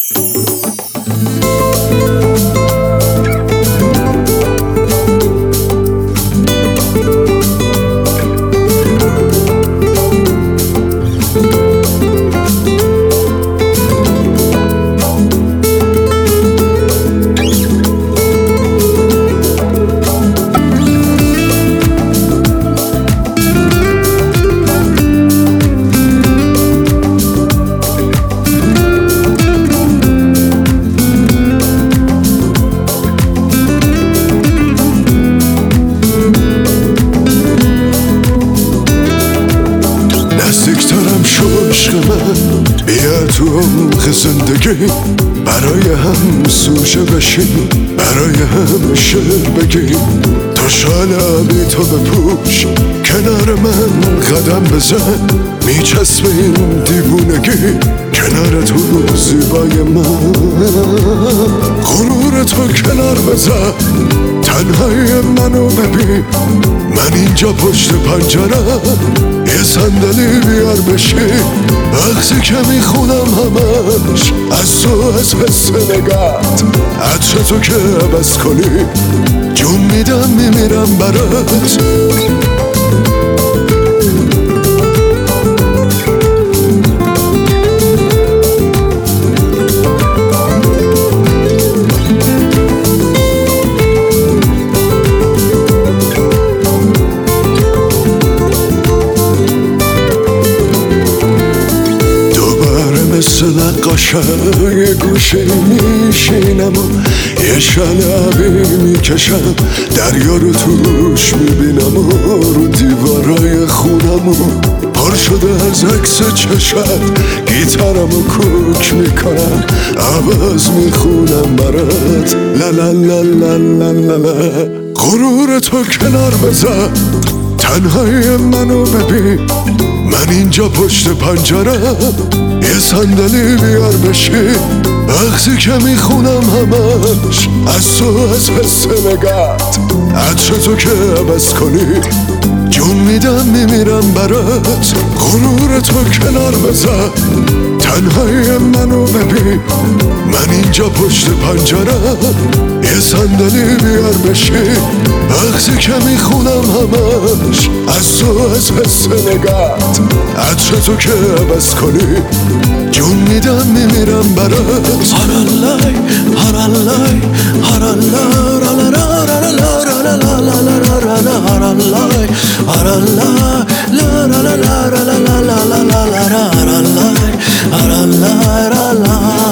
نزدیکترم شو عشق من، بیا تو عمق زندگی، برای هم سوژه بشیم، برای هم شعر بگیم. تو شال آبی تو بپوش، کنار من قدم بزن، میچسبه این دیوونگی کنار تو زیبای من. غرور تو کنار بزن، تنهای منو ببین، من اینجا پشت پنجره، یه صندلی بیار بشی، وقتی که میخونم همش از تو، از حس نگات، عطر تو که عوض کنی جون میدم میمیرم برات. مثل نقاشا یه گوشه میشینم و یه شلبی میکشم، دریا رو توش میبینم و رو دیوارای خونم و پر شده از عکس چشت، گیتارم و کوک میکنم، عوض میخونم برات لا لا لا لا لا لا لا. غرور تو کنار بزن، تنهای منو ببین، من اینجا پشت پنجره، یه صندلی بیار بشی، وقتی که میخونم همش از تو، از حس نگات، عطر تو که عوض کنی جون میدم میمیرم برات. غرور تو کنار بزن، تنهای منو ببین، من اینجا پشت پنجره، یه صندلی بیار بشی، وقتی که میخونم همش از تو، از حس نگات، عطر تو که عوض کنی جون میدم میمیرم برات. هارالای هارالای هارالای هارالای هارالای